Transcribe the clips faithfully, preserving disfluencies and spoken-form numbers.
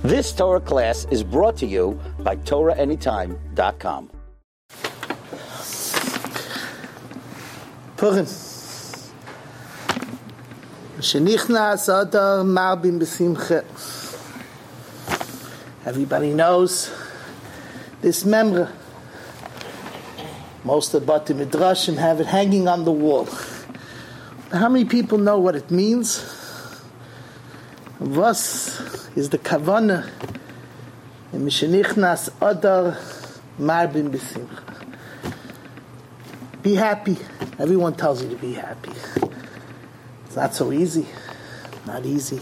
This Torah class is brought to you by Torah Anytime dot com. Purim. Shenichnas Adar Marbim B'Simcha. Everybody knows this memra. Most of the Bati Midrashim have it hanging on the wall. How many people know what it means? Was is the kavana in Shenichnas Adar Marbim B'Simcha? Be happy. Everyone tells you to be happy. It's not so easy. Not easy.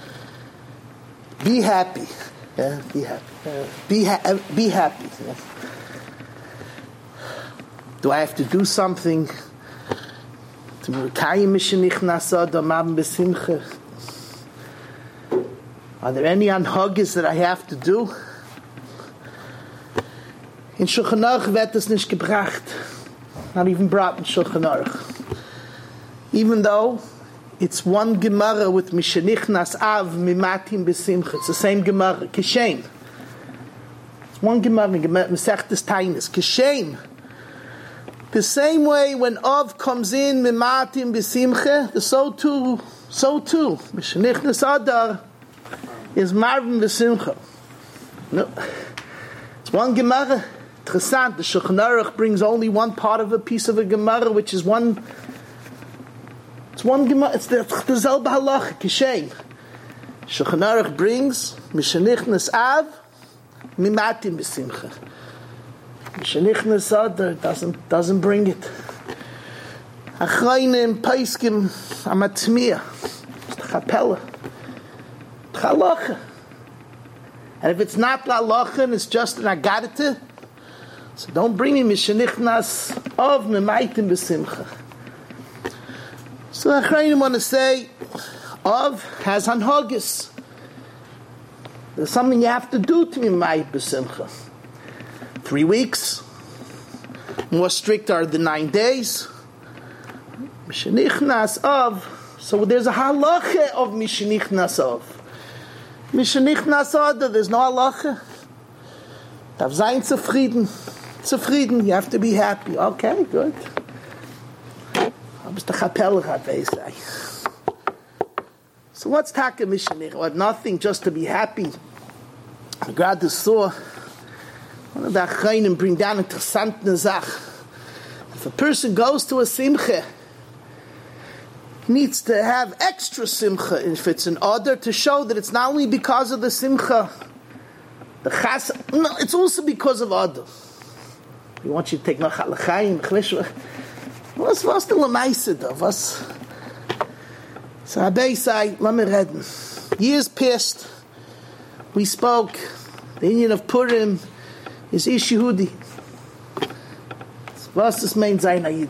Be happy. Yeah, be happy. Uh, be ha- be happy. Yeah. Do I have to do something to Mekayim Shenichnas Adar Marbim B'Simcha? Are there any anhagis that I have to do? In Shulchan Aruch wird es nicht gebracht. Not even brought in Shulchan Aruch. Even though it's one Gemara with Mishenichnas Av Mimatim B'Simcha. It's the same Gemara. Kishem. It's one Gemara. Mesechtes Tainis. Kishem. The same way when Av comes in Mimatim B'Simcha, so too, so too. Mishenichnas Adar is Marvin B'Simcha. No. It's one Gemara. Interessant, the Shulchan Aruch brings only one part of a piece of a Gemara, which is one. It's one Gemara. It's the the Zelba Halach Kishem. Shulchan Aruch brings Mishenichnas Av Mimatim B'Simcha. Mishenichnas Adar doesn't doesn't bring it. Achreinim Paiskim Amatmiya. It's the Chapella. Halacha. And if it's not halacha and it's just an agadita, so don't bring me mishenichnas of memaitim b'simcha. So the Achrayim want to say, of has hanhagis. There's something you have to do to memait b'simcha. Three weeks. More strict are the nine days. Mishenichnas of. So there's a halacha of mishenichnas of. Mishenichnas Adar, there's no halacha. Darf sein zufrieden. Zufrieden, you have to be happy. Okay, good. So what's taka mishenich? Or nothing, just to be happy. God saw one of the achreinim bring down a interessante Sach. If a person goes to a simcha, needs to have extra simcha if it's an order to show that it's not only because of the simcha, the chas. No, it's also because of order. We want you to take nachal l'chaim. What's what's the lemaisa though? What's so Abai say? Let me read. Years past, we spoke. The Indian of Purim is Ish Yehudi. What's this main zaynayid?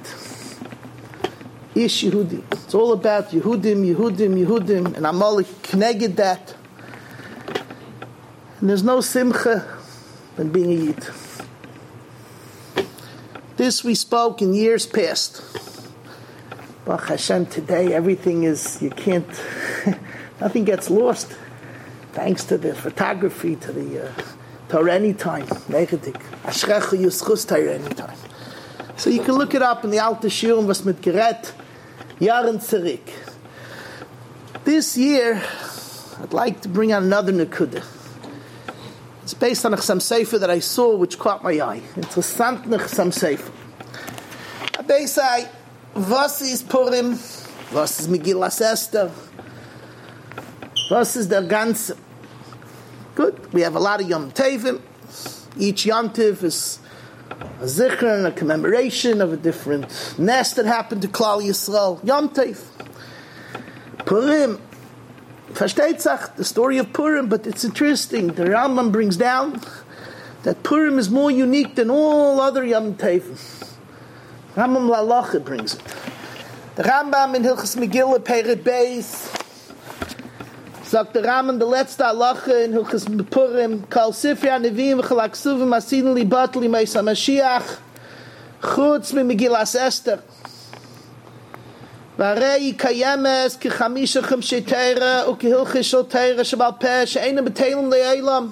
Ish Yehudi. It's all about Yehudim, Yehudim, Yehudim, and I'm all connected that. And there's no simcha than being a Yid. This we spoke in years past. Baruch Hashem, today everything is, you can't, nothing gets lost. Thanks to the photography, to the uh, Torah Anytime. Negedik. Ashrecha Yuschus Torah Anytime. So you can look it up in the Alte Shiurim, was mit Gerät, Jahren zurück. This year, I'd like to bring out another Nekuda. It's based on a Chasam Sefer that I saw, which caught my eye. Interessant Chasam Sefer. They say, was is Purim? Was is Megillas Esther? Was is der Ganze? Good. We have a lot of Yom Tovim. Each Yom Tov is a zikr and a commemoration of a different nest that happened to Klal Yisrael. Yom Tov. Purim. Versteht sich the story of Purim, but it's interesting. The Rambam brings down that Purim is more unique than all other Yom Tovim. Rambam Lalacha brings it. The Rambam in Hilchas Megillah Peiret Beis sagt der Rambam the letzte Halacha in Hilchas Purim Kal Sifri HaNeviim V'chal HaKsuvim Asinu Libat Limeis HaMashiach Chutz Mi Megillas Esther. והרי קיימס כחמישה חמשי תורה וכהלכי של תורה שבעל פה שאינם בטלים לעולם.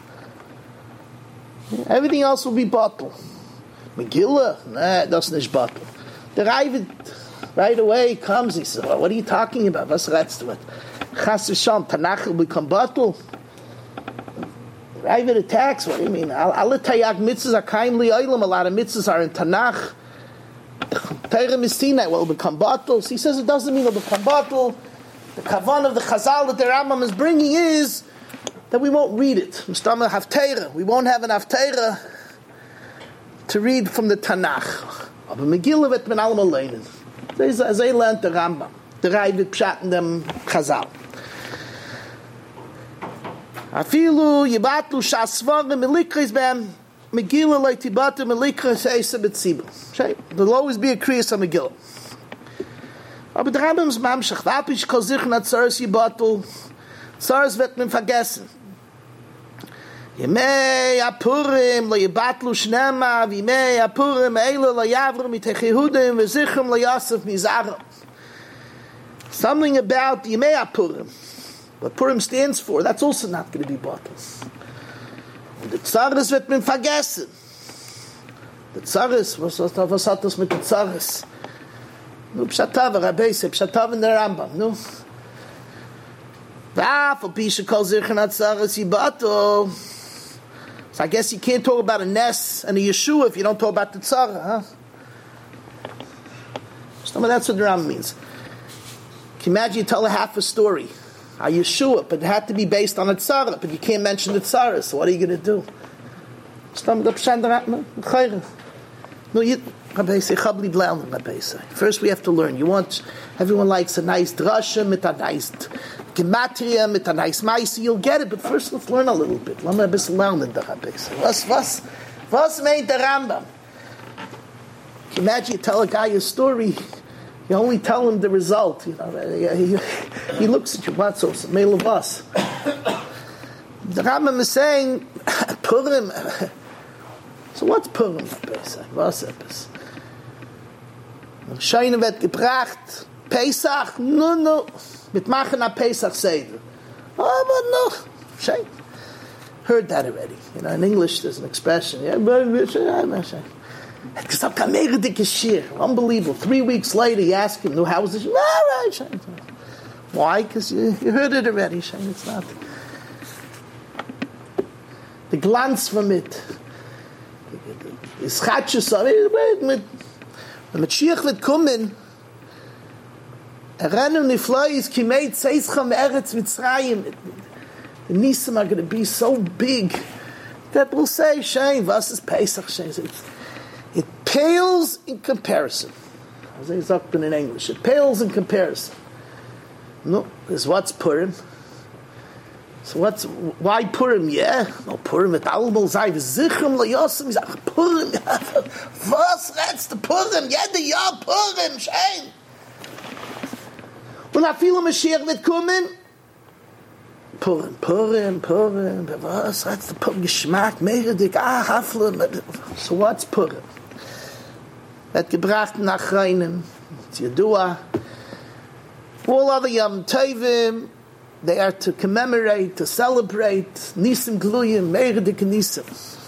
Everything else will be bottled. Megillah, nah, that's not bottled. The Ravid right away comes, he says, well, what are you talking about? What's the rest of it? Chas v'sham, Tanakh will become bottled. The Ravid attacks, what do you mean? Alle Tayag mitzvahs are kindly oilam, a lot of mitzvahs are in Tanakh. Torah Mistinai will become bottled. So he says it doesn't mean it'll become bottled. The kavan of the Chazal that the Rambam is bringing is that we won't read it. We won't have an Haftarah to read from the Tanakh. But Megillah vet min allem allein. As they learned the Rambam, the Ravid Pshat in them Chazal. Afilu yibatlu shasvarim milikris b'em Megillah leitibatu milikris eisa b'tzibur. There'll always be a kriyas on Megillah. Aber der Rambam ist mamshach. Vapish kol zichron atzaros yibatlu. Tzaros wird man vergessen. Yemei Apurim lo yibatlu shnema v'yemei Apurim eila lo yavru mitech Yehudim v'zichrum lo Yosef mizaram. Something about Yemei Apurim, what Purim stands for, that's also not going to be bottled. The Tzaris wird man vergessen. The Tzaris, was, was, was hat das mit der Tzaris? Nu Pshatav, Rabbi se Pshatav in der Rambam, nu. V'af al pisha kol zichron atzaris yibatlu. So I guess you can't talk about a Nes and a Yeshua if you don't talk about the Tzara, huh? So that's what the Rambam means. Can you imagine you tell a half a story, a Yeshua, but it had to be based on a Tzara, but you can't mention the Tzara, so what are you going to do? No, you, first we have to learn. You want, everyone likes a nice drasha, mit a nice gematria, mit a nice maisi, you'll get it, but first let's learn a little bit. Lass mal ein bisschen lernen, der Rabbi. Was, was, was meint der Rambam? Imagine you tell a guy a story, you only tell him the result. You know, he, he looks at you, what's so, mail of us. The Rambam is saying, Purim. So what's Purim? Was ist? Scheine wird gebracht, Pesach, no, no, mit machen a Pesach Seder. Oh, but no, Schein. Heard that already. You know, in English there's an expression. Yeah, unbelievable. Three weeks later, you ask him, no, how was this? No, right, Schein. Why? Because you, you heard it already, Schein. It's not. The glance from it. Is Chatshus, when Mashiach wird kommen, Erenu Niflois, Kimei Tzeischam Eretz Mitzrayim, the Nisim are going to be so big that we'll say, Shein, was is Pesach, Shein? It pales in comparison. As I say in English, it pales in comparison. No, because what's Purim? So what's, why Purim? Yeah, no, Purim at Almol Zay, Zichrum lo Yosem, he's like, Purim, was red's the Purim? Jede Jahr Purim, Schein. Und a viele Mashiach wird kommen, Purim, Purim, Purim, was red's the Purim? Geschmack, Meredik, ah, Hafle, so what's Purim? Wird gebracht nach Reinem, it's Yedua, all other Yom Tovim, they are to commemorate, to celebrate Nisim Gluyim, Meredik Nisim.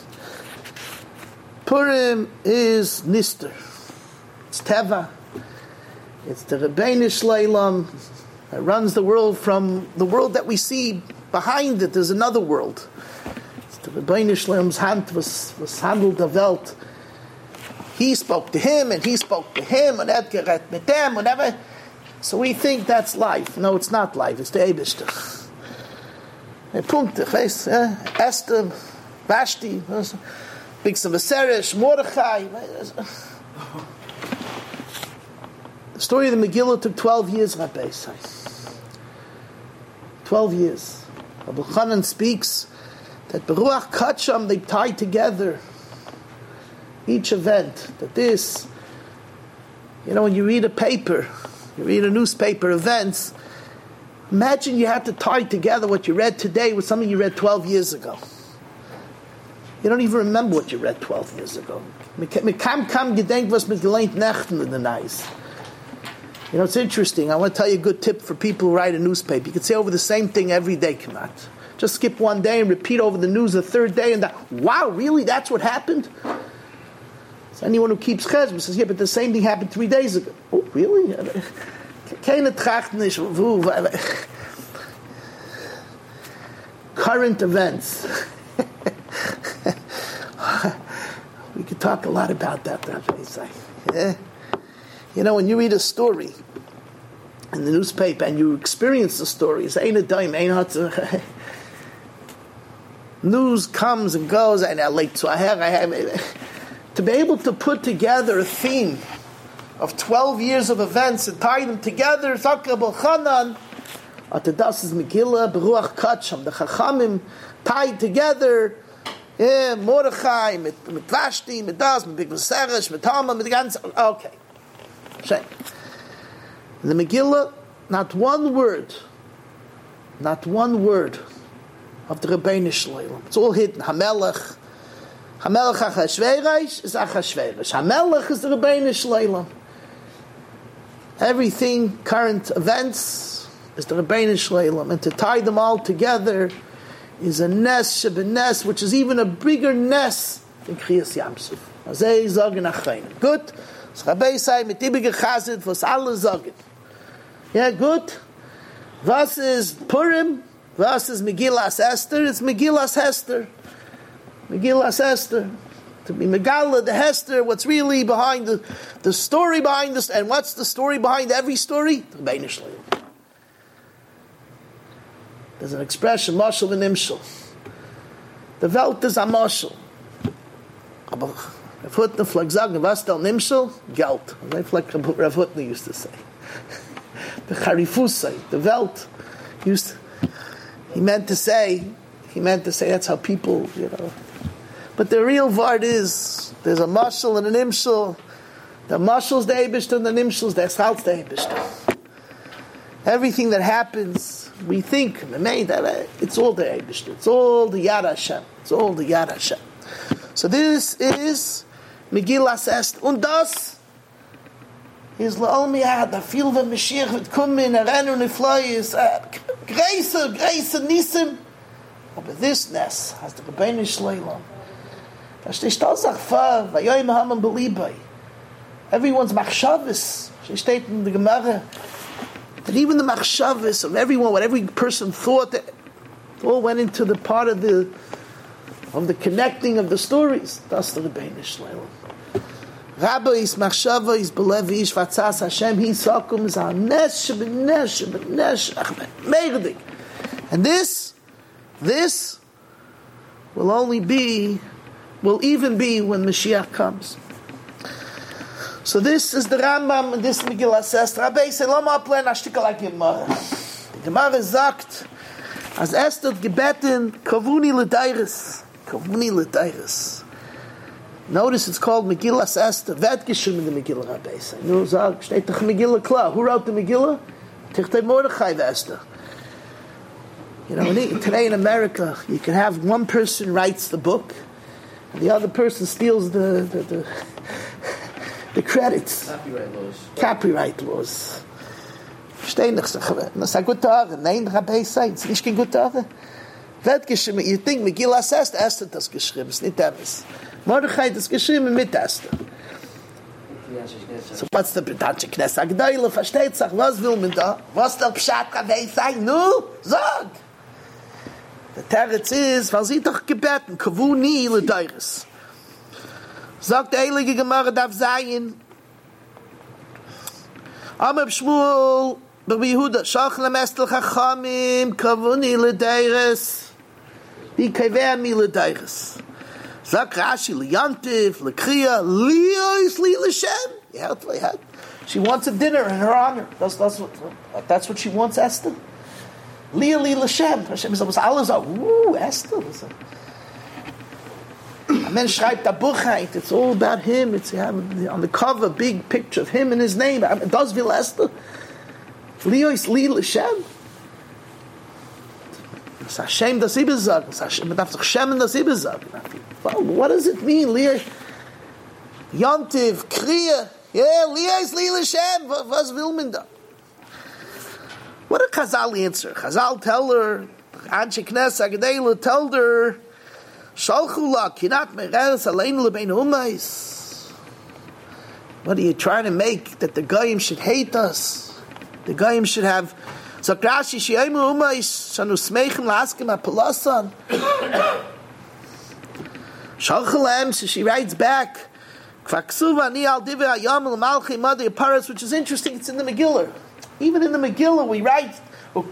Purim is Nister. It's Teva. It's the Rebbeinu Shleilam that runs the world from the world that we see behind it. There's another world. It's the Rebbeinu Shleilam's hand was, was handled the Welt. He spoke to him, and he spoke to him, and Edgar mit them, whatever. So we think that's life. No, it's not life. It's the Eibishter. Punkt, ich weiß, Esther, Vashti, Bigson Vaseresh, Mordechai. The story of the Megillah took twelve years, Rabbi say. Twelve years. Rabbi Chanan speaks that Beruach Kacham, they tied together each event. That this, you know, when you read a paper, you read a newspaper, events, imagine you had to tie together what you read today with something you read twelve years ago. You don't even remember what you read twelve years ago. You know, it's interesting. I want to tell you a good tip for people who write a newspaper. You can say over the same thing every day, Kamat. Just skip one day and repeat over the news the third day, and that, wow, really? That's what happened? So anyone who keeps cheshbon says, yeah, but the same thing happened three days ago. Oh, really? Current events. We could talk a lot about that, Rabbi Isai. Yeah. You know, when you read a story in the newspaper and you experience the story, it's ain't a dime, ain't hot. News comes and goes, and I late so I have, I have to be able to put together a theme of twelve years of events and tie them together. Zakar B'Chanan, at the Das is Megillah, Beruach Kacham, the Chachamim tied together. Yeah, Mordechai, mit, mit Vashti, mit Das, mit Big Maseresh, mit Talmud, mit the ganz. Okay. Shame. The Megillah, not one word, not one word of the Rebbeinu Shleilim. It's all hidden. Hamelech, Hamelech Achashverosh is Achashverosh. Hamelech is the Rebbeinu Shleilim. Everything, current events, is the Rebbeinu Shleilim, and to tie them all together is a nes shebenes, which is even a bigger nes than Kriyas Yamsuf. Azay zagen achayim. Good. So Rabbi say mit ibige Chazid was alle zagen. Yeah, good. Was is Purim? Was is Megillas Esther? It's Megillas Hester. Megillas Esther. To be Megala the Hester, what's really behind the, the story behind this, and what's the story behind every story? The Rebbeinu Shleilim. There's an expression, Mashal and Imshal. The Welt is a Mashal. Aber Rav Hutner flag sagen, was del Nimshal? Geld. That's like Rav Hutner used to say. The Charifusay, the Welt, used to, he meant to say, he meant to say that's how people, you know. But the real word is, there's a Mashal and an Imshal. The Mashal's the Eibishter and the Nimshal's the Eschal's the Eibishter. Everything that happens, we think, that it's all the Eibishter. It's all the Yad Hashem. It's all the Yad Hashem. So this is Megillas Esther. Und das is La'ol da viel wenn Mashiach wird kommen, er rennen und nifloyes, Greiser, Greiser, Nisim. Aber this Ness has the Rebbeinu Shleilim. Da steht das auch vor, Vayoyim Haman Belibai. Everyone's machshavas. She stated in the Gemara that even the machshavas of everyone, what every person thought, that all went into the part of the of the connecting of the stories. That's the Rebbeinu Shleilim. Rabbi's machshava is belevi ish vatzas Hashem he sakum is a nesh b'nesh b'nesh meirdik. And this, this will only be, will even be when Mashiach comes. So this is the Rambam and this Megillas Esther. Rabbi say, Lama plan ashtika like Gemara. Gemara sagt, as Esther gebeten, kavuni l'dairis. Kavuni l'dairis. Notice it's called Megillas Esther. Vet geschrieben in the Megillah, Rabbi say. Nu sag, steht doch Megillah klar. Who wrote the Megillah? Tichtei Mordechai Esther. You know, today in America, you can have one person writes the book, and the other person steals the the, the The credits. Copyright laws. Copyright laws. Verstehen dich, das ist eine gute Sache. Nein, Rabbi sagt, es ist nicht eine gute Sache. Wird geschrieben, you think Megillas Esther, Esther hat das geschrieben, es ist nicht das. Mordechai hat das geschrieben mit Esther. So what's the Britannische Knesset? Agdeile, versteht sich, was will man da? Was der Pshat Rabbi sagt? Nu, sag! Der Teretz ist, weil sie doch gebeten, Kavuni le Deires. Sagt der Heilige Gemara darf sein. Amar Shmuel, Rabbi Yehuda, Shach lemestel Chachamim, Kavuni leDeires, Di kaveh mi leDeires. Sagt Rashi, Liyantiv, Lekriya, Liyos li L'Shem. Yeah, yeah. She wants a dinner in her honor. That's, that's, what, that's what she wants, Esther. Liya li L'Shem. Hashem says, alles are, ooh, Esther. And then schreibt a Buchheit. It's all about him. It's on the cover, big picture of him and his name. It does will Esther. Leo is Li L'Shem. It's Hashem das Ibe sagen. It's Hashem. Man darf doch Shem das Ibe sagen. Well, what does it mean? Leo, Yontiv, Kriya. Yeah, Liais Li L'Shem, was will man da? What did Chazal answer? Chazal tell her, Anshe Knesset Agdela told her, Shalchu la kinat me'eres aleinu lebein umais. What are you trying to make? That the Goyim should hate us? The Goyim should have Zakrashi Shiemu umais shanu smeichim la'askim ha'palasan. Shalchu la'em, so she writes back, Kvaksuva ni al divrei hayam l'malchei madei paras, which is interesting, it's in the Megillah. Even in the Megillah, we write, why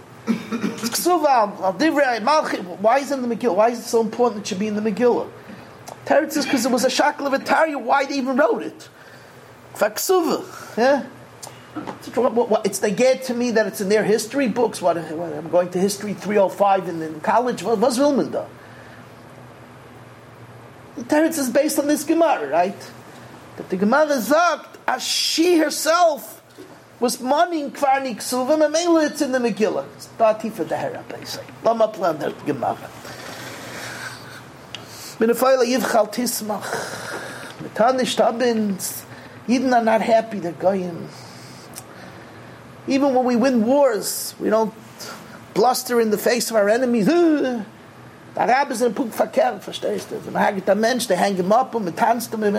is it in the Megillah? Why is it so important it should be in the Megillah? Teretz says because it was a shackle of a tarya, why they even wrote it. Yeah? It's they get to me that it's in their history books. What, what I'm going to history three oh five in, in college. What was Wilman da? The Teretz is based on this Gemara, right? That the Gemara sagt, as she herself was mourning Kvarni Ksuva, and mainly it's in the Megillah. It's Dati for the Hera, basically. Lama plan the Gemara. Minafayla Yivchal Tismach. Metanish Tabins. Yidden are not happy, they're going. Even when we win wars, we don't bluster in the face of our enemies. The Arabs in Puk Fakir, verstehst du? When I get a mensch, they hang him up, and tanzt him.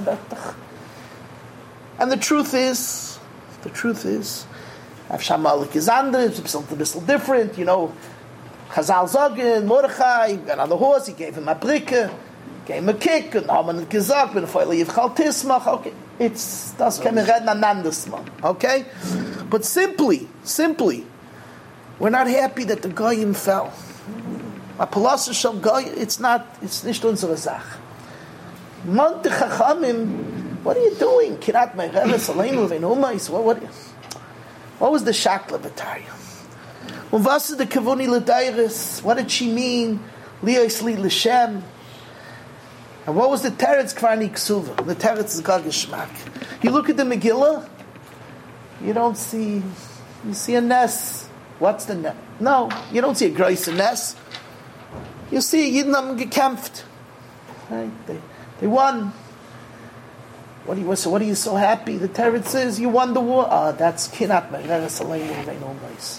And the truth is, The truth is, Avsham Malik is anders, something a little different, you know. Chazal Zogin, Mordechai, got on the horse, he gave him a bricke, gave him a kick, and Haman Gezak, ben Foyle Yivchal Tismach, okay. It's, das can we reden ananders, man, okay? But simply, simply, we're not happy that the Goyim fell. A Palasa Shal Goyim, it's not, it's nicht unsere Sache. Monte Chachamim, what are you doing? Kirat me'eres aleinu lebein umais. What what? What was the shakla b'tarya? Und was is the kavuni l'dairis? What did she mean? Lios li l'shem. And what was the teretz kvarni ksuva? The teretz is God geschmack. You look at the Megillah, you don't see. You see a ness. What's the ness? No, you don't see a groise ness. You see Yidden haben gekämpft. Right? They they won. What are you so? What are you so happy? The Teretz says you won the war. Ah, that's kinat me'eres aleinu lebein umais.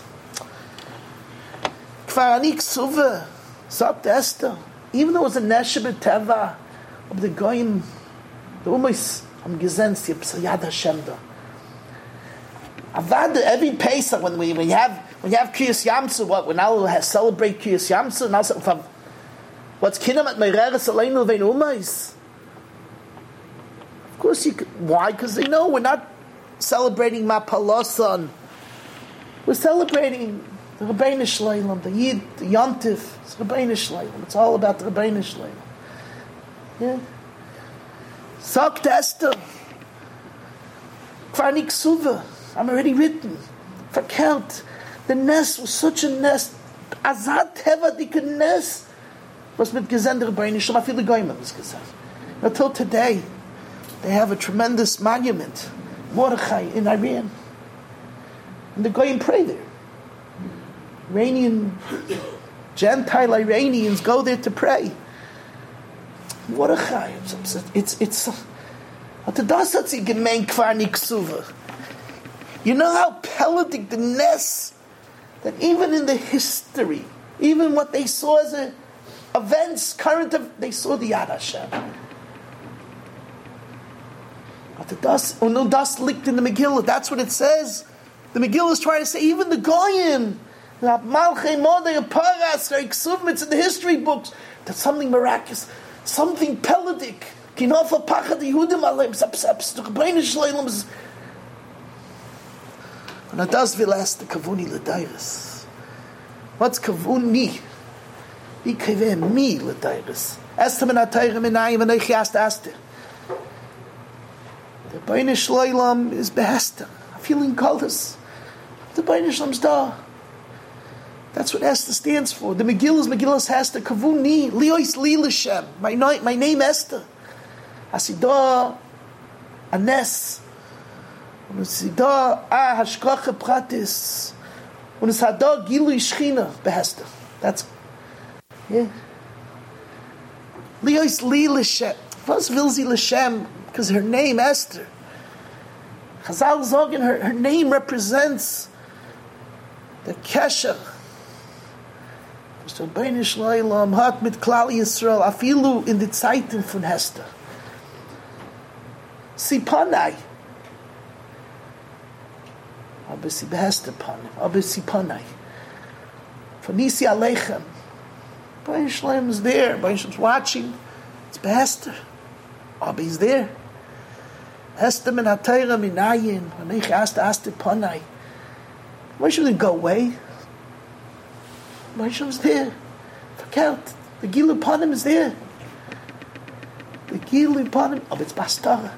Kvarani Ksuva, sagt Esther, even though it was a neshe b'teva of the goyim, the umais am gesehen sie Yad Hashem da. Avad every Pesach when we when you have when you have Kriyas Yamsu, what we now have celebrate Kriyas Yamsu now. What's kinat me'eres aleinu lebein umais? Of course, you could, why? Because they know we're not celebrating Mapalosan. We're celebrating the Rebbeinu Shleilam, the Yid, the Yontif. It's Rebbeinu Shleilam. It's all about the Rebbeinu Shleilam. Yeah. Sagt Esther. Kvarni Ksuva. I'm already written. Verkehrt. The nest was such a nest. Azat Teva dik nest. Was mit gesehen der Rebbeinu Shleilam. I feel the Goyim was gesehen. Until today. They have a tremendous monument, Mordechai in Iran. And the Goyim pray there. Iranian, Gentile Iranians go there to pray. Mordechai, it's, it's, it's, you know how pelagic the ness, that even in the history, even what they saw as a, events, current, they saw the Yad Hashem. The dust, oh no, dust leaked in the Megillah. That's what it says. The Megillah is trying to say, even the Goyim, it's in the history books, that's something miraculous, something pelagic. And it does will ask the kavuni l'dairis. What's kavuni? He kaveh mi l'dairis. Esther min atayrim minayim and eichi asked Esther. The Rebbeinu Shleilam is behester. I'm feeling colors. The Rebbeinu Shleilam's da. That's what Esther stands for. The Megillah is Megillah's Hester. Kavuni, Lios Li L'Shem. My my name Esther. Asida Anes. Und es ist da a Hashkache Pratis. Und es hat da Gilui Shchina behester. That's yeah. Lios Li L'Shem. Was will sie L'Shem? Because her name Esther. Chazal Zogan, her, her name represents the Kesher. So Beine Shleilam hat mit Klal Yisrael afilu in the Zeiten von Hester. Sipanai. Aber sie behester Panim. Aber Sipanai. For Nisi Aleichem. Beine Shleilam is there. Beine Shleilam is watching. It's behester. Aber he's there. Hester min hatayra minayin. When ich asked asked Panai. Why should it go away? Moshe was there. Verkehrt. The Gilu Panim is there. The Gilu Panim, aber it's Bastara.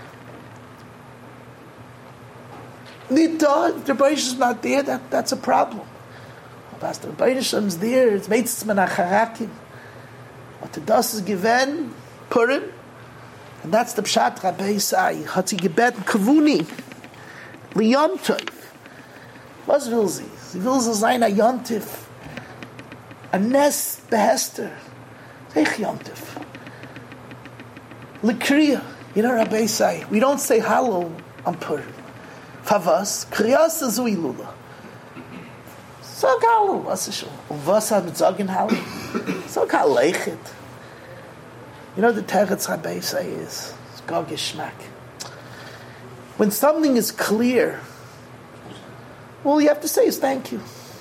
Nita, the Baish is not there, that, that's a problem. Bastara Baish is there, it's Meitzis Menacharakim. What the Das is given, Purim, and that's the Pshat Rabbi Isai. Hat sie gebeten, Kavuni, Liyom Tov. Was will sie? Sie will so sein a Yontif. A Nes Behester. Zeg Yontif. Lekriya. You know Rabbi say, we don't say Hallel on Purim. Favas. Kriyasa Zui Lula. Sag Hallel. Was ist schon? Und was hat mit Sagen Hallel? Sag Hallechet. You know the Teretz Rabbi say is, it's Gog Yishmak. When something is clear, all you have to say is thank you.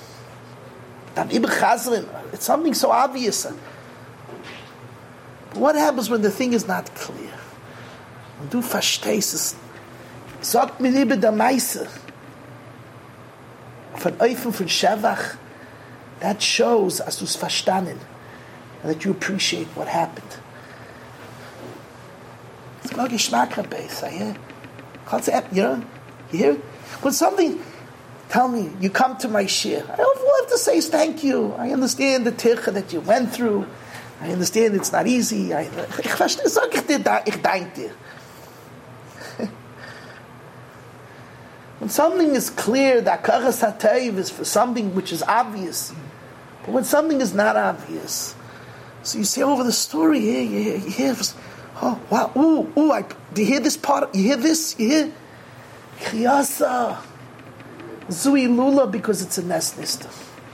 It's something so obvious. But what happens when the thing is not clear? When du verstehst, sagt mir lieber der Meise von Eufen von Shevach, that shows as du's verstanden and that you appreciate what happened. It's not Geschmack Rabbi, yeah? You know, you hear? When something, tell me, you come to my shir, all I have to say is thank you. I understand the tircha that you went through. I understand it's not easy. I, ich verstehe, sag ich dir, ich danke dir. When something is clear, that karas hatayv is for something which is obvious. But when something is not obvious, so you say over the story here, you hear, you hear oh, wow, ooh, ooh, I, do you hear this part? You hear this? You hear? Kriyasa. Zui Lula, because it's a Nes Nista.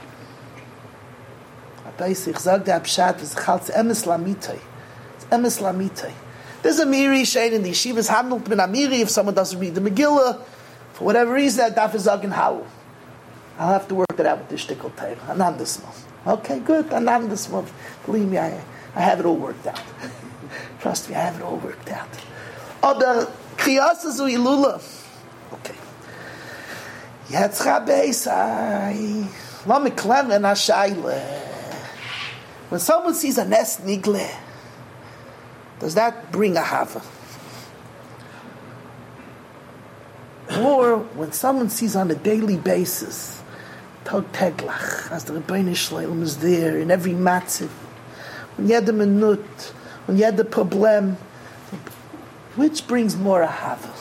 Ich sage der Abschad, it's Emes Lamitei. It's Emes Lamitei. There's a Miri Shein in the Yeshiva's handled with a Miri if someone doesn't read the Megillah. For whatever reason, that daf is Zagen Hau. I'll have to work that out with the Shtikl Teir. Anandasmal. Okay, good. Anandasmal. Believe me, I, I have it all worked out. Trust me, I have it all worked out. Oder Kriyasa Zui Lula. Okay. Jetzt Rabbi sei, lass mich klemmen a Scheile. When someone sees a Nes Nigle, does that bring a Hava? Or when someone sees on a daily basis, Tog Teglach, as the Rebbeinu Shleilim is there in every matziv, when you had a minut, when you had a problem, which brings more a Hava?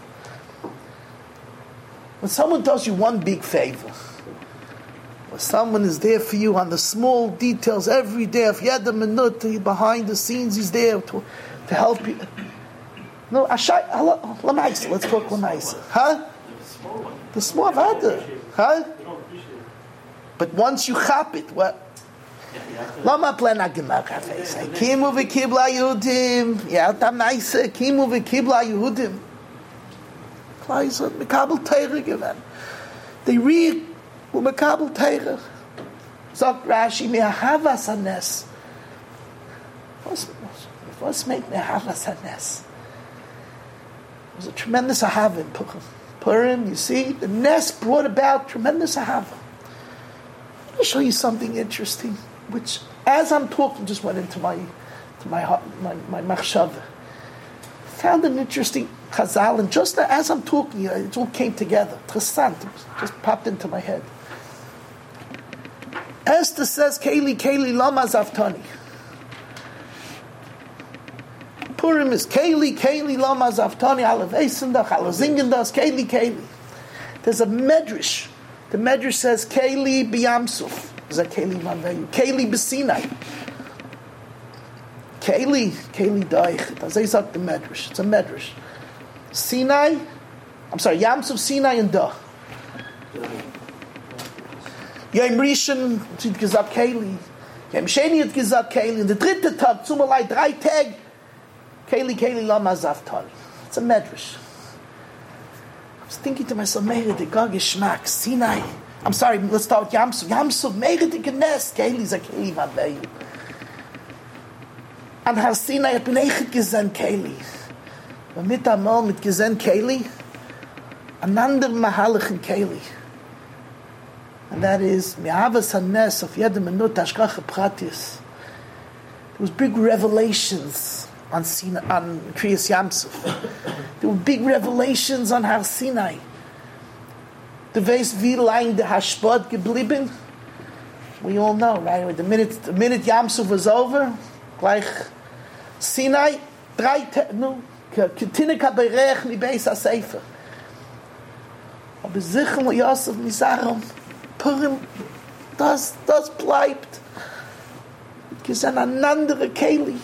When someone does you one big favor, or someone is there for you on the small details every day, if you had the minut behind the scenes, he's there to, to help you. No, Ashai, Lamaisa, let's talk Lamaisa. Huh? The small vada. Huh? But once you chop it, what? Lama plena gemach hafeis. Kimu v'kibla Yehudim. Yaltam naisa. Kimu v'kibla Yehudim. Klaisot mekabel teire given. They read mekabel teire. Zok Rashi me'ahavas hanes. What's make me'ahavas hanes? It was a tremendous ahava in Purim. Purim, you see, the Nes brought about tremendous ahava. Let me show you something interesting, which, as I'm talking, just went into my, to my heart, my my machshava. Found an interesting chazal, and just as I'm talking, it all came together. Interessant, it just popped into my head. Esther says, "Keli, Keli, lama zaftani." Purim is Keli, Keli, lama zaftani, alavesindas, alazingendas, Keli, Keli. There's a medrash. The medrash says, Keli biyamsuf. Is that Keli manveyu? Keli b'sinai. Keli, Keli daich. That's the medrash. It's a medrash. Sinai, I'm sorry, Yam Suf, Sinai, and Da. Yom Rishon hat gesagt Keli. Yom Sheni hat gesagt Keli. Und der dritte Tag, zumalei drei Tag, Keli, Keli, Lama Zavtal. It's a medrash. I was thinking to myself, Meire de Gog Geschmack, Sinai. I'm sorry, let's start with Yam Suf. Yam Suf, Meire de Genes, Keli, is a Keli, Vaveyu. An Har Sinai hat bin echt gesehen Keli. Und mit einmal mit gesehen Keli, an anderen Mahalichen Keli. And that is, Me'avas HaNes of Yedem Menut Hashgacha Pratis. There was big revelations on Sinai, on Kriyas Yam Suf. There were big revelations on Har Sinai. The Veis wie lang der Hashbod geblieben? We all know, right? The minute, the minute Yam Suf was over, gleich Sinai, drei, no, Ketinika Berech mi Beis HaSefer. Aber sicher mo Yosef mi sagen, Purim, das, das bleibt. Mit gesehen an andere Keli.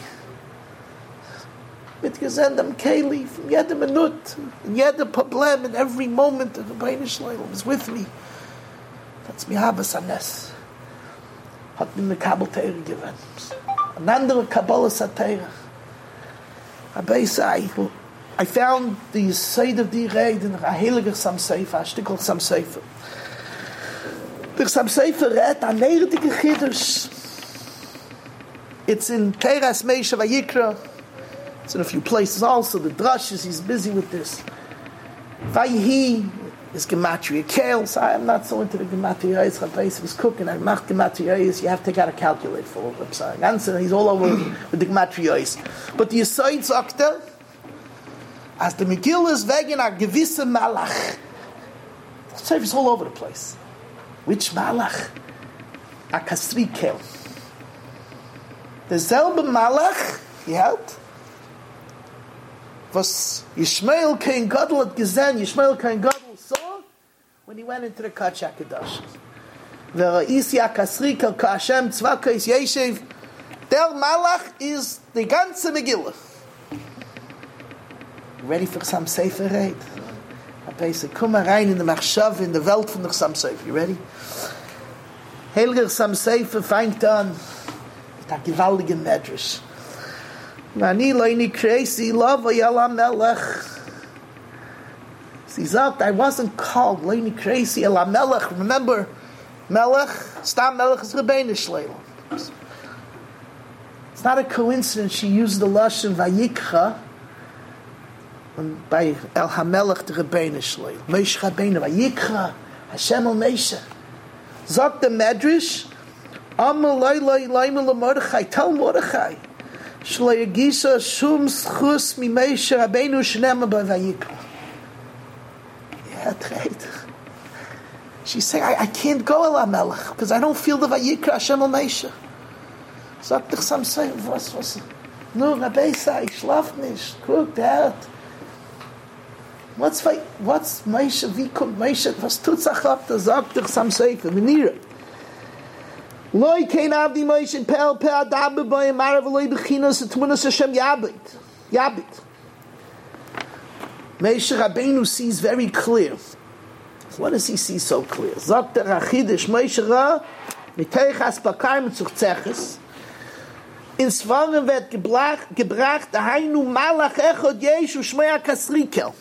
Mit gesehen am Keli, from jede Minute, in jede Problem, in every moment of the Beine Shloim is with me. That's Me'avas HaNes. Hat mir eine Kabel-Teire gewinnt. An andere Kabbalah-Sateire. I say, I found the Seid of the Reid in a Heiliger Sam Sefer, a Stickel Sam Sefer. The Sam Sefer read a nerdige Chiddush. It's in Teras Meisha Vayikra. It's in a few places also. The Drushes, he's busy with this. Vayhi is Gematria Kale, so I'm not so into the Gematria. Rabbeis was cooking. I macht Gematria. You have to take out a calculator for what I'm saying. Answer, he's all over with the Gematria. But the Yesod sagt er, as the Megillah is wegen a gewisse Malach. The Sefer is all over the place. Which Malach? A Kasri Kale. Derselbe Malach, he helped. Was Yishmael Kein Gadol hat gesehen, Yishmael Kein Gadol saw when he went into the Kach HaKadosh. V'ra'isi HaKasri Kel Ka'ashem Tzvakos Yeshev. Der Malach is the ganze Megillah. Ready for some Sefer Reid? I say, komm mal rein in the Machshav, in the Welt von der Sam Sefer. You ready? Heiliger Sam Sefer fängt an mit einer gewaltigen Medrash. Vani loini crazy love yala melech. Sie sagt, I wasn't called loini crazy yala melech. Remember, melech, stam melech is Rebbeinu Shleil. It's not a coincidence she used the lashon vayikra by El Hamelech the Rebbeinu Shleil. Moshe Rabbeinu vayikra Hashem el Moshe. Sagt the Medrash, Amar loy loy loy Mordechai. Tell Mordechai. Shlo yagisa shum schus mi Moshe Rabbeinu shnema by Vayikra. Yeah, right. She's saying, I, I can't go El HaMelech because I don't feel the Vayikra Hashem El Moshe. Sagt dich Sam Sefer, was, was? No, Rabbi say, ich schlaf nicht. Guck, der hat. What's, what's Moshe, wie kommt Moshe, was tut sich ab, da sagt dich Sam Sefer, Menira. Loi kein Avdi Moshe Pel Pe Adabe Boy Marav Loi Bechinas Tmunas Hashem Yabit. Yabit. Moshe Rabbeinu sees very clear. What does he see so clear? Sagt der Achidish Moshe Ra Miteichas Bakar Mitzuchzeches. In Svaren wird gebracht, gebracht der Hainu Malach Echod Yeshu Shmei HaKasrikel.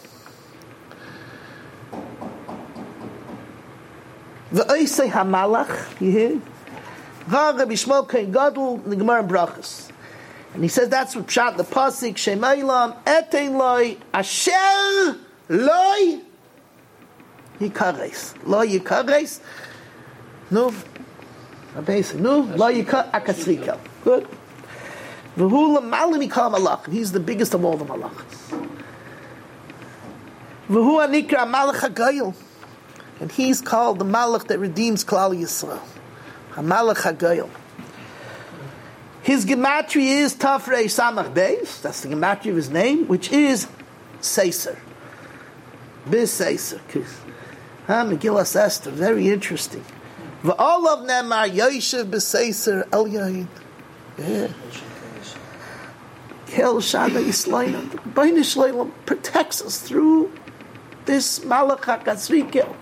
Ve'oisei HaMalach, you hear? Rabbi Shmuel Kein Gadol in the Gemara in Brachos. And he says that's what Pshat the Pasik Shemailam Etein Loi Asher Loi Yikares. Loi Yikares. No. Rabbi said, no. Loi Yikares Akasrikel. Good. V'hu L'malim Yikal Malach. He's the biggest of all the Malachs. V'hu Anikra Malach HaGayil. And he's called the Malach that redeems Klal Yisrael. HaMalach HaGayil. His gematria is Tafrei Samach Beis. That's the gematria of his name, which is Seiser. Bis Seiser. Huh? Megillas Esther. Very interesting. V'all of them are Yoshev B'Seiser El Yahin. Yeah. Kel Shada Yisrael. Bein Yisrael protects us through this Malach HaKasrikel.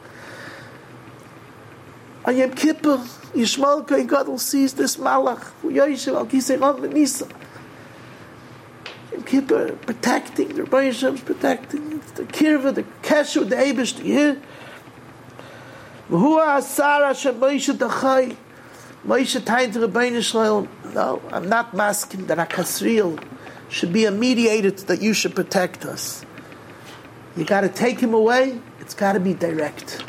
On Yom Kippur, Yishmael Kohen Gadol sees this Malach, Yoshev al Kisei Rav Nisa. Yom Kippur, protecting, the Rebbeinu Shem's protecting, the Kirva, the Keshu, the Eibush, the Yeh. V'hu ha'asar Hashem Moshe Dachai. Moshe Tain to Rebbeinu Shalom. No, I'm not masking that HaKasriel should be a mediator that you should protect us. You got to take him away. It's got to be direct.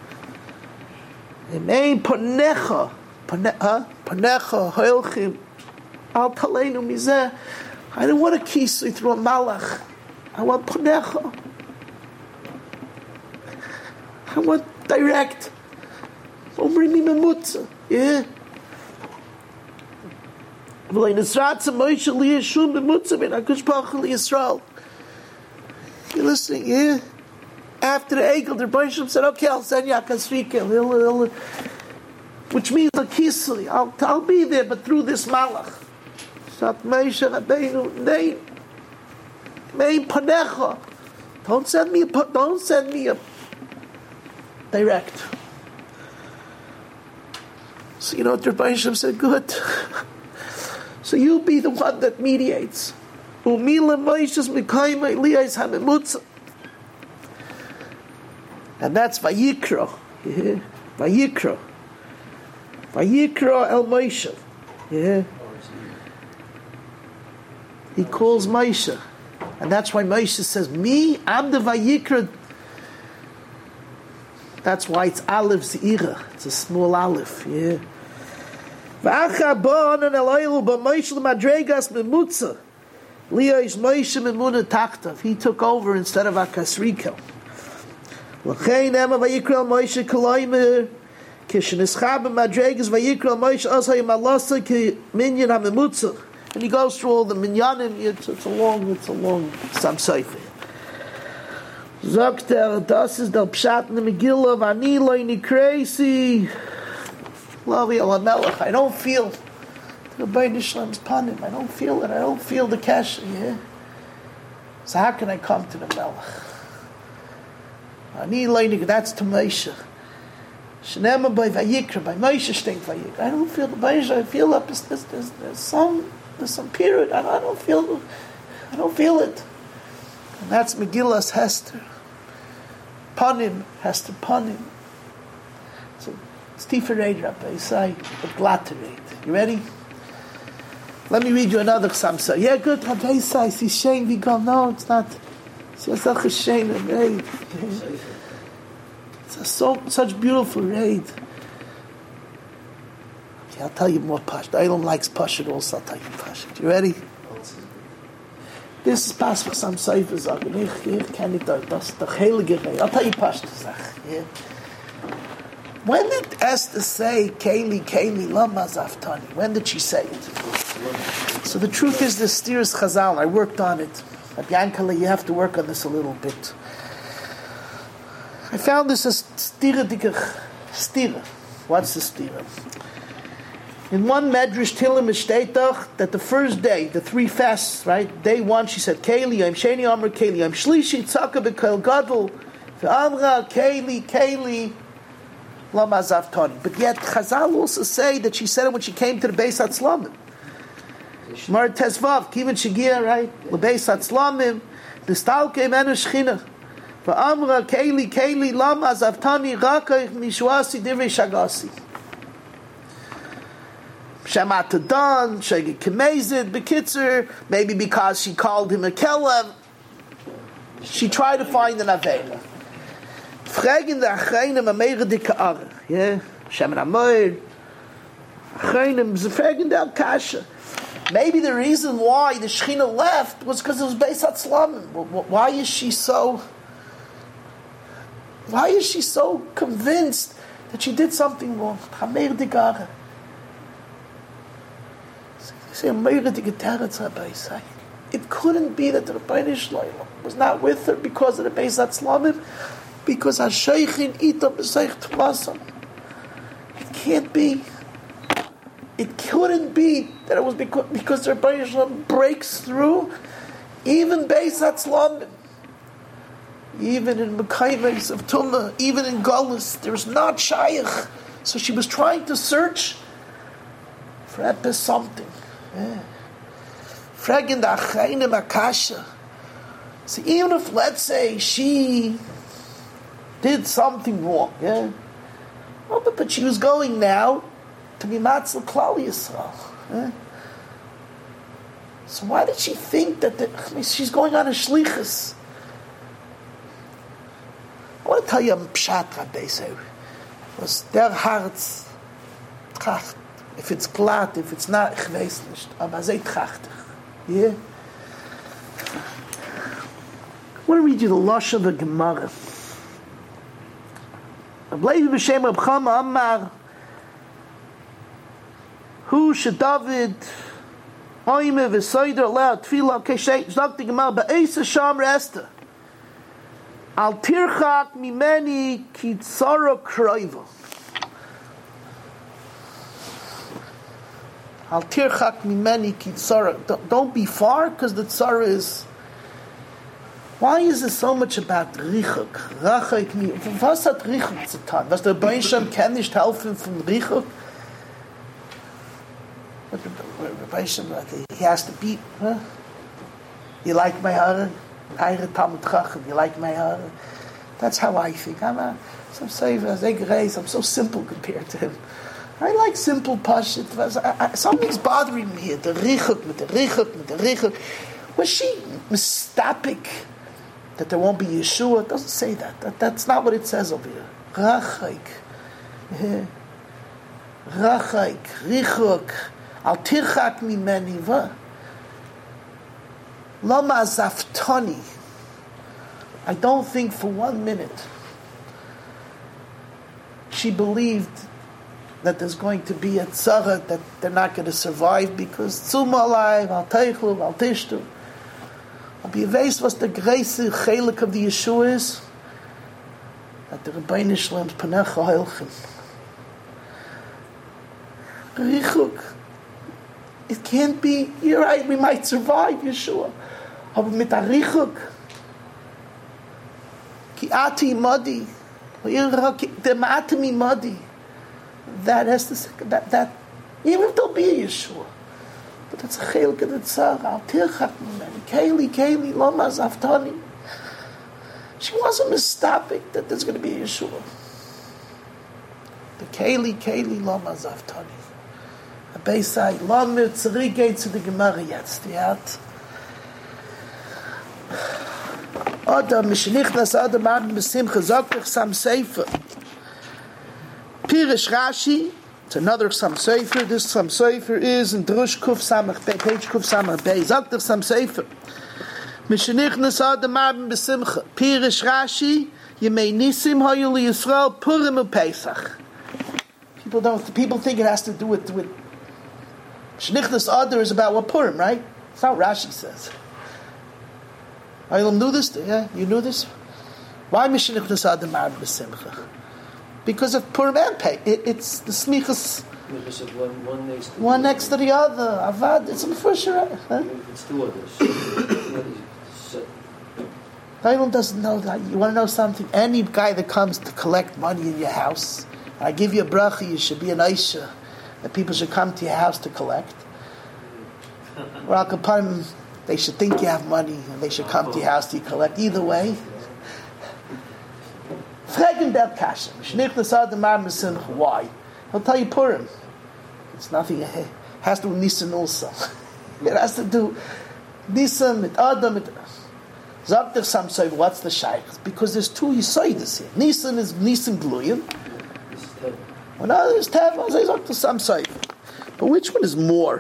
Amen. Panecha, panecha, hoilchim, al talenu mizeh. I don't want a kisui through a malach. I want panecha. I want direct. Omri mi memutza. Yeah. You're listening, yeah? After the Egel, the Rebbeinu said, okay, I'll send you a Kasrikel. Which means a kisli. I'll, I'll be there, but through this malach. Sat Moshe Rabbeinu, nay, nay panecha. Don't send me a, don't send me a direct. So you know what the Rebbeinu said? Good. So you'll be the one that mediates. Umila Moshe's Mekayim Eliyah's Hamemutza. And that's Vayikra. Yeah. Vayikra. Vayikra El Moshe. Yeah. He calls Moshe. And that's why Moshe says, me, I'm the Vayikra. That's why it's Aleph Z'ira. It's a small Aleph. Yeah. V'acha bo'anan eloilu b'Moshe l'madregas memutza. Liyosh Moshe memuna tachtav. He took over instead of HaKasrikel. L'chein ema vayikra Moshe k'loimer kishenischa b'madregas vayikra Moshe asay malasa ki minyan ha-memutza. And he goes through all the minyanim. It's, it's a long, it's a long Sam Sefer. Sagt er, das ist der Pshat in the Megillah, v'ani lo nikresi. Lavi al Melech. I don't feel the Rebbeinu Shalom's panim. I don't feel it. I don't feel the kesher. Yeah. So how can I come to the Melech? Ani leinig. That's to Moshe. Shnema by Vayikra. By Moshe stinkt Vayikra. I don't feel the Rebbeinu. I feel up. There's, there's, there's some there's some period. I, I don't feel. I don't feel it. And that's Megillah's Hester. Panim Hester Panim. So. It's Tifer Reid, Rabbi Isai, a glatter Reid. You ready? Let me read you another Samsa. Yeah, good, Rabbi Isai. See, shame we go. No, it's not. It's such a shame and Reid. It's a so, such beautiful Reid. Okay, I'll tell you more Pashto. Eilam likes Pashto also. I'll tell you Pashto. You ready? This is Pas for some Seifer sagen. Ich, ich kenne das, das, das heilige Reid. I'll tell you Pashto Sach. Yeah. When did Esther say, Kayli, Kayli, Lama Zaftani? When did she say it? So the truth is, the Stiras Chazal, I worked on it. At Yankala, you have to work on this a little bit. I found this as Stira Dikach. Stira. What's the Stira? In one Medrash Tilim Eshteitach, that the first day, the three fasts, right? Day one, she said, Kayli, I'm Sheni Amr Kayli, I'm Shlishi Tzaka B'Kel Gadol, V'Amra Kayli, Kayli, but yet Chazal also say that she said it when she came to the Beis Hatzlamim. Mar Tezvav, Kivin Shagia, right? The Beis Hatzlamim, the Stalke Menu Shchina. Va'amra Keili Keili Lama Zavtani Rakaich Mishuasi Divrei Shagasi. Shamata Dan, Shagi Kemezid, Bekitzer, maybe because she called him a Kelev. She tried to find an Avela. Fragen der Achreinim a meire dike Arre. Yeah? Shemen Amoir. Achreinim, ze fragen der Kasha. Maybe the reason why the Shechina left was because it was Beis Hatzlamim. Why is she so... Why is she so convinced that she did something wrong? Hameir dike Arre. Say, meire dike Teretz Rabbi Isai. It couldn't be that the Rebbeinu Shalom was not with her because of the Beis Hatzlamim. Because Hasheichin Ita B'Seich Tmasam. It can't be. It couldn't be that it was because, because the Rebbeinu Shalom breaks through even Beis Hatzlamim. even in Mekaymes of Tumah, even in Golus, there's not Shaykh. So she was trying to search for Epe something. Fragging the Achayim Akasha. So even if, let's say, she did something wrong, yeah? Well, but, but she was going now to be Matzah Klal Yisrael. Yeah? So why did she think that the, I mean, she's going on a shlichus? I want to tell you a pshat, Rabbi Seir. Was their hearts tracht. If it's glatt, if it's not, ich weiß nicht. Aber sie trachtig. Yeah? I want to read you the Lush of the Gemara. Ableiv b'shem Reb Chama Amar Hu sheDavid Oime v'soider le'at tefillah k'shei zok the Gemara ba'esa sham resta Al tirchak mimeni ki tzara kroiva. Al tirchak mimeni ki tzara. Don't be far, because the tzara is. Why is it so much about Richuk? Rachak mi. Was hat Richuk zu tun? Was der Bein Shem kann nicht helfen von Richuk? He has to beat. Huh? You like my hair? You like my hair? That's how I think. I'm a, some say, I'm so simple compared to him. I like simple pashit. Something's bothering me here. The richuk, with the richuk, with the richuk. Was she mistapik that there won't be Yeshua? It doesn't say that. that. That's not what it says over here. Rachaik. Rachaik. Richuk. Al tirchak mimeni. What? Lama zaftoni. I don't think for one minute she believed that there's going to be a tzara that they're not going to survive, because tzuma alai, al teichlu, al tishtu. I'll be amazed what the grace chelik of the Yeshua is, that the Rebbeinu Shalom's panecha hilchim. Richuk. It can't be, you're right, we might survive, Yeshua. Aber mit a Richuk. Ki ati madi. The matami madi. That has to say, that, that, even if there'll be a Yeshua. But that's a chelik of the tzara. Al tirchak mimeni. Keli, keli, loma zaftani. She wasn't mistopic that there's going to be a Yeshua. The keli, keli, loma zaftani. A Beisai, loma zurückgeht zu der Gemara jetzt. Die hat Adam, Mishnichnas Adam Adam Besimcha, sagt ich Sam Sefer. Pirish Rashi, it's another Sam Sefer. This Sam Sefer is in Drush Kuf Samach Bey, page Kuf Samach Bey. Sagt ich Sam Sefer. Mishnichnas Adam Adam Besimcha. Pirish Rashi, Yemei Nisim Hayu Li Yisrael, Purim U Pesach. People don't, people think it has to do with, with Mishnichnas Adam is about what Purim, right? That's how Rashi says. I knew this. Yeah, you knew this. Why Mishnichnas Adam Arba B'Simcha? Because of Purim and Pei. It, it's the smichas. One, one, next to one the next to the other. Avad. It's a mefusher. Huh? It's two others. Raylan doesn't know that. You want to know something? Any guy that comes to collect money in your house, I give you a bracha. You should be an aisha that people should come to your house to collect. Rak upon. They should think you have money, and they should come to your house to collect. Either way, why? He'll tell you Purim. It's nothing. It has to do with Nisan also. It has to do Nisan with Adam. Zok der Sam say, what's the shaykh? Because there's two Yisaidas here. Nisan is Nisan Gluyim. When others Tev, I'll say Zok der Sam say. But which one is more?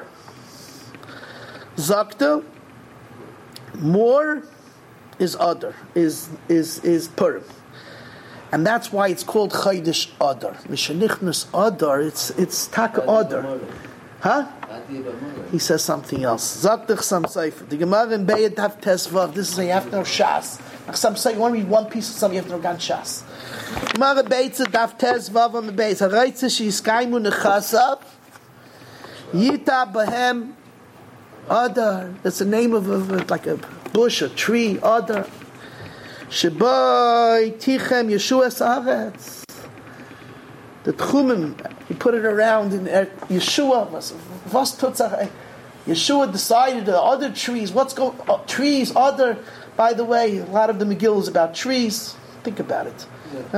Zakta. More is Adar, is is is Purim, and that's why it's called Chaydish Adar. Mishanichnas Adar, it's it's Taka Adar, huh? He says something else. Zakdich Sam Sefer. The Gemara in Beyad Daf Tesvav. This is a you have to know Shas. Some say you want to read one piece of something, you have to know Gan Shas. Gemara Beyad Daf Tesvav on the base. Haraitze she'iskaimu nechasav Yita Bahem. Adar, that's the name of a, like a bush, a tree, Adar. Sheboy Tichem Yeshua's Haaretz. The Tchumim, he put it around in Yeshua. Was Tutzach? Yeshua decided the other trees. What's going? Uh, trees, other. By the way, a lot of the Megillah is about trees. Think about it.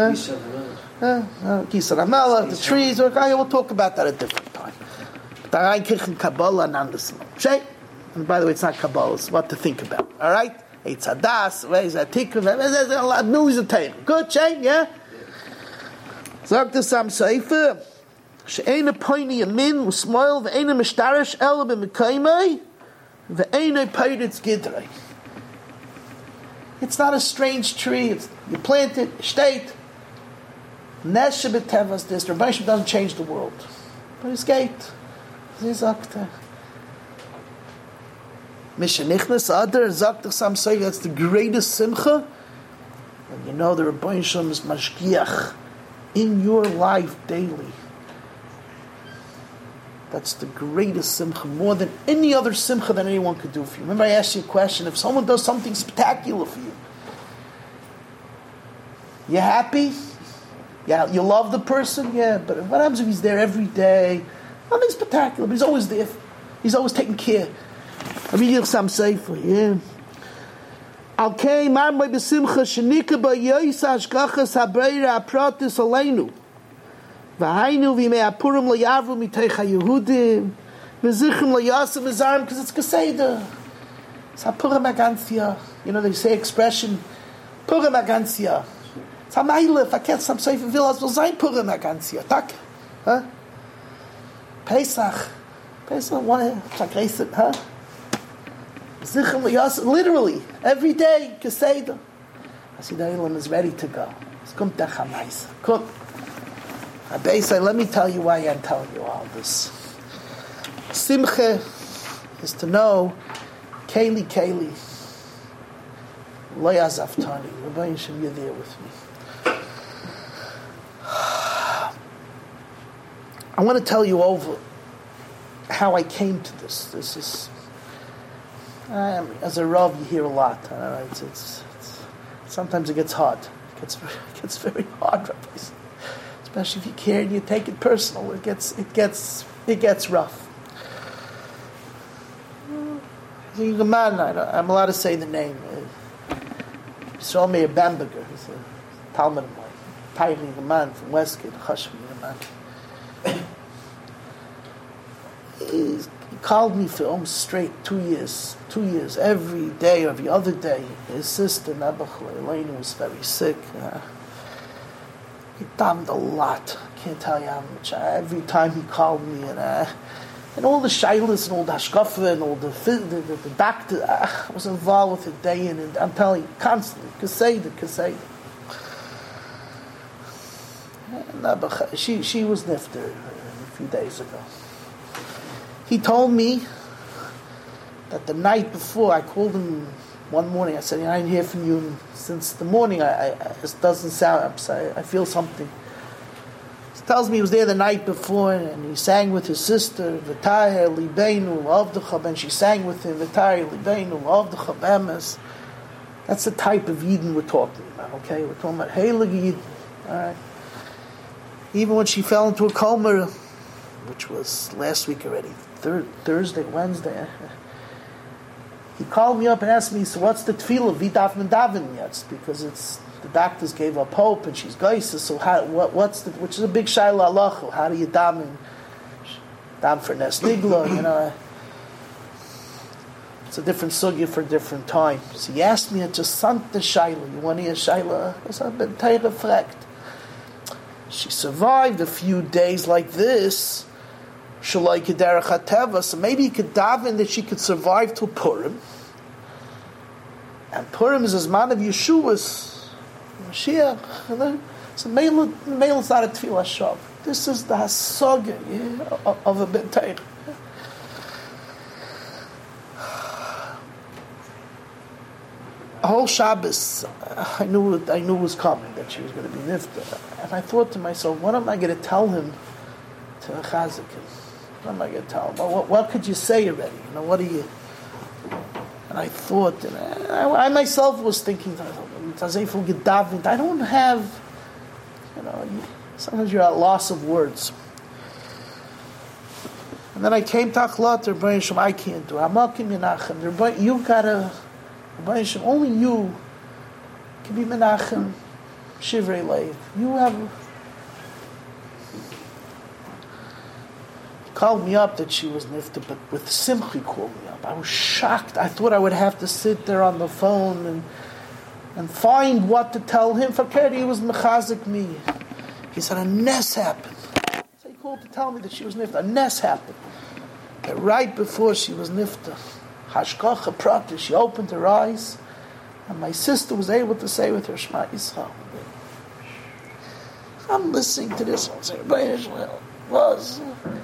Kisar Amela, the trees. Okay, we'll talk about that at a different time. But I can't Kabbalah and understand. And by the way, it's not Kabbalah. It's what to think about. All right. It's Hadas. Where's that Tikkun? There's a lot, millions of time. Good, Shay. Yeah. Sagt es am Seifer, she'ena poini yamin usmoil ve'ena mishtarish ela b'mekaymei ve'ena peiritz gidrei. It's not a strange tree. It's, you plant it, state. Neshe b'tevas this. The Rebbeinu doesn't change the world. But his gate. He's up there. Mishenichnas Adar, sagt es am Seifer, that's the greatest simcha. And you know the Rebbeinu is mashgiach in your life daily. That's the greatest simcha, more than any other simcha that anyone could do for you. Remember I asked you a question, if someone does something spectacular for you, you happy? Yeah, you love the person? Yeah, but what happens if he's there every day? Nothing spectacular, but he's always there. He's always taking care. I mean, you'll some safer, yeah. Okay, man, by besimcha shenika ba yoisa ashkachas habreira apratis aleinu. V'hainu v'imei apurim layavru mitei haYehudim. V'zichim layasim ezarim, because it's Geseder. It's hapurim agantia. You know, they say expression, purim agantia. It's hameile, if I can't some safe in villas, will sein purim agantia. Tak? Huh? Pesach. Pesach, one, chakreset, huh? Literally, every day, Keseda. I see the Eilam is ready to go. It's come to Chamaisa. Come. Abeisai, let me tell you why I'm telling you all this. Simcha is to know, Keli Keli, Lo Yazaftani, Rabbi Yishem, you're there with me. I want to tell you over how I came to this. This is... Um, as a Rav, you hear a lot. Uh, it's, it's, it's, sometimes it gets hard. It gets, it gets very hard, rabbis. Especially if you care and you take it personal. It gets, it gets, it gets rough. He's a man. I'm allowed to say the name. Yisrael Meir Bamberger. He's a Talmud of mine. Tiny man from Westgate. Chashvi man. He's He called me for almost straight two years. Two years. Every day, every other day. His sister, Nebuchadnezzar, Elena, was very sick. Uh, he davened a lot. I can't tell you how much. Uh, every time he called me, and uh, and all the shaylas, and all the hashkafa, and all the the, the, the back to, uh, I was involved with it day in, and I'm telling you, constantly. Kaseda, Kaseda. Nebuchadnezzar, she, she was nifter a few days ago. He told me that the night before, I called him one morning. I said, I didn't hear from you since the morning. I, I, it doesn't sound, I, I feel something. He tells me he was there the night before, and he sang with his sister, V'tayeh Libeinu Avdecha, and she sang with him, V'tayeh Libeinu Avdecha Bemes. That's the type of Eden we're talking about, okay? We're talking about Heilig Eden, all right? Even when she fell into a coma, which was last week already, third, Thursday, Wednesday. He called me up and asked me, so what's the tefillah? Vidaf Mendavin yet? Because it's the doctors gave up hope and she's geisa. So how, what, what's the, which is a big shayla halacha? How do you daven? Daven for Nes Nigla, you know. It's a different sugya for a different time. So he asked me, it's just santa shayla. You want to hear shayla? It's a bit reflect. She survived a few days like this. So maybe you could daven that she could survive till Purim. And Purim is a man of Yeshua's Mashiach. So Meil is not a Tefillah Shav. This is the Hasaga, yeah, of a B'Teich. A whole Shabbos, I knew it, I knew it was coming, that she was going to be nifta. And I thought to myself, what am I going to tell him to Chazakim? What am I going to tell him? Well, what, what could you say already? You know, what do you... And I thought, and I, I myself was thinking, Tazeful Gedavint. I don't have, you know, sometimes you're at a loss of words. And then I came to Achlat, Rebbeinu Shem, I can't do it. Amakim Menachem. You gotta, Rebbeinu Shem, only you can be Menachem, Shivrei Leiv. You have, called me up that she was nifta, but with Simcha called me up. I was shocked. I thought I would have to sit there on the phone and and find what to tell him. Fakir, he was mechazik me. He said, a nes happened. So he called to tell me that she was nifta. A nes happened. That right before she was nifta, hashkacha prata, she opened her eyes, and my sister was able to say with her, Shema Yisrael. I'm listening to this. I'm saying, Israel was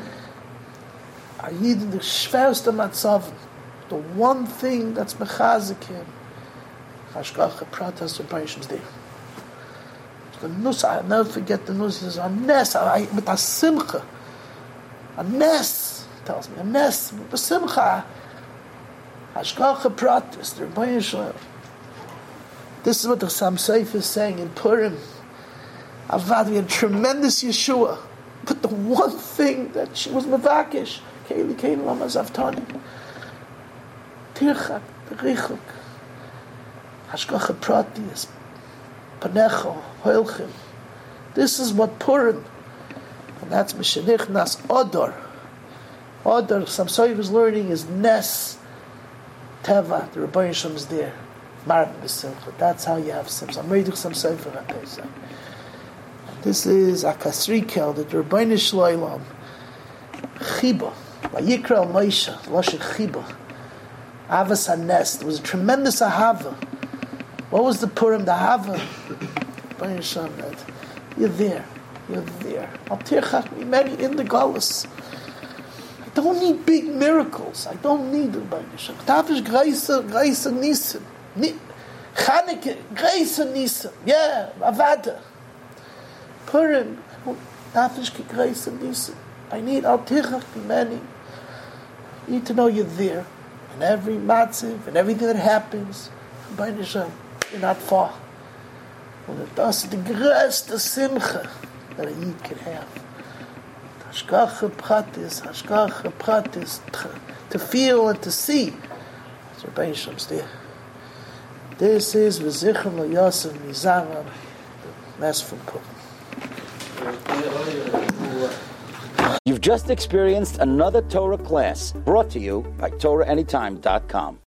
a yid in the schwerste matzav. The one thing that's mechazik him, hashkacha prata, is the Rebbeinu there. The nus, I'll never forget the nus. He says, a nes, I, with a simcha. A nes, tells me, a nes, with a simcha. Hashkacha pratis, the Rebbeinu Shalom. This is what the Sam Seif is saying in Purim. Avad, we had tremendous Yeshua. But the one thing that she was mevakish, Keili Keili Lama Zavtani. Tirchak, Berichuk. Hashkacha pratis. Panecho, Hoilchim. This is what Purim, and that's Mishenichnas Odor. Odor, some Soiv is learning, is Nes Teva. The Rebbeinu Shem is there. Marvin B'Simcha. That's how you have Simcha. I'm ready to do some Soiv for that Pesach. This is a Kasrikel that the Rebbeinu Shloilam Chiba, Vayikra El Moshe, Loshe Chiba, Avas HaNes. There was a tremendous Ahava. What was the Purim, the Hava? You're there. You're there. Al tirchach mimeni in the galus. I don't need big miracles. I don't need it. Tavish Greisa, Greisa Nisim. Chaneke, Greisa Nisim. Yeah, Avada. Purim, Tavish Greisa Nisim. I need Al tirchach mimeni. You need to know you're there. In every matziv, and everything that happens. You're not far. And it does the greatest simcha that a yid can have. Hashkacha pratis, hashkacha pratis, to feel and to see. So Rebbeinu Shem's there. This is v'zichron lo yosef mizaram, the mess from Purim. You've just experienced another Torah class brought to you by Torah Anytime dot com.